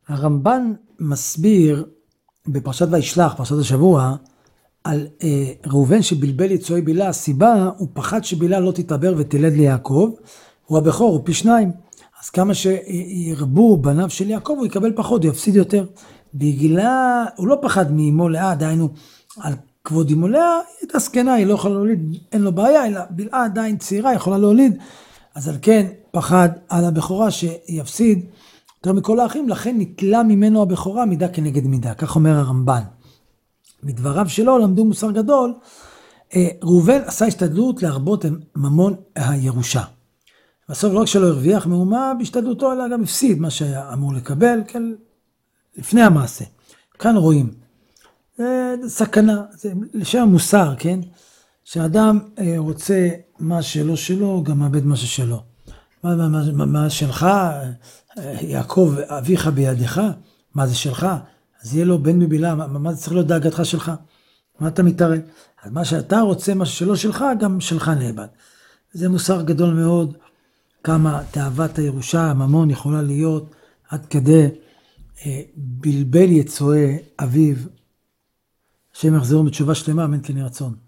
הרמב"ן מסביר בפרשת וישלח, פרשת השבוע, על ראובן שבלבל יצואי בילה. הסיבה, הוא פחד שבילה לא תתעבר ותלד ליעקב, הוא הבכור, הוא פי 2. אז כמה שירבו בניו של יעקב, הוא יקבל פחות, הוא יפסיד יותר. בגילה, הוא לא פחד מאמו לאה, דהיינו, על כבוד אמו לאה, היא הייתה זקנה, היא לא יכולה להוליד, אין לו בעיה, אלא בלעה עדיין צעירה, יכולה להוליד. אז על כן, פחד על הבכורה שיפסיד יותר מכל האחים, לכן נתלה ממנו הבכורה מידה כנגד מידה. כך אומר הרמב"ן. מדבריו שלו למדו מוסר גדול, ראובן עשה השתדלות להרבות ממון הירושה. בסוף לא רק שלא הרוויח מהומה בהשתדלותו, אלא גם הפסיד מה שהיה אמור לקבל, כן, לפני המעשה. כאן רואים, זה סכנה, זה לשם המוסר, כן? שאדם רוצה מה שלא שלו, גם מאבד מה ששלו. מה שלך, יעקב אביך בידיך, מה זה שלך? אז יהיה לו בן בבילה, מה זה צריך להיות דאגתך שלך? מה אתה מתערב? אז מה שאתה רוצה, מה שלא שלך, גם שלך נאבד. זה מוסר גדול מאוד, כמה תאוות הירושה, הממון יכולה להיות עד כדי בלבל יצואי אביו, שהם יחזרו בתשובה שלמה, אמן כן יהי רצון.